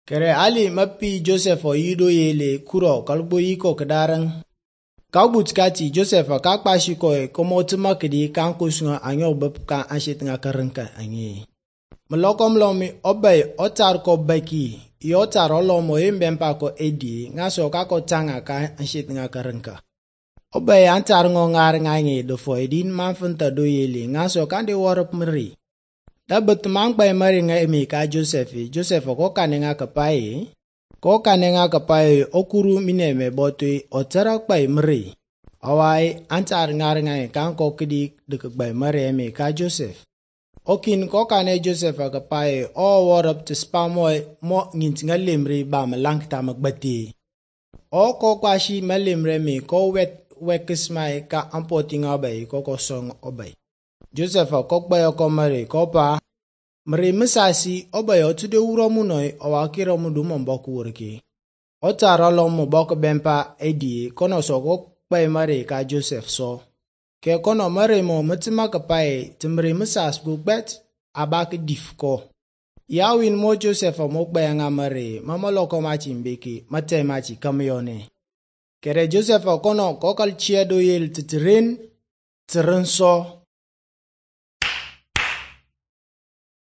Kere ali mapi Joseph yido yele kuro kalbo yiko kedarang. Kau butkati Joseph kakpashi koe komotuma kedi kankusunga anyo bepka anshit nga karengka anyi. Melokom lomi obay otar ko baki yotar olomo imbempa ko edi ngaso kako tanga ka anshit nga karengka. Obay antar ngar nganyi do fo edin manfunta do yele ngaso kande warap meri. Dapat mangpay mari nga emi ka Joseph ko kanenga kapai okuru mineme botui otarak pay meri. Awai antar ngar ngai kanko kedi dekbay mari emi ka Joseph. Okin ko kane Joseph kapai o warap tispamoy mo ngint ngalimri ba malangta magbati. O ko kwashi malimre mi ko wekismai ka ampoti ngabay ko kosong obay. Joseph kokbay ko mari ko pa mari misasi obay otude uro munoi awakira mudu momboku urki. Otaralo mo bok bempa edi kono soko bay mari ka Joseph so. Ke kono mari mo mutima kapai timri misas bubet abak difko. Yawin mo Joseph mo bay nga mari mamaloko machi mbeki mate machi kamyone. Kere Joseph kono kokal chiedo yel titirin so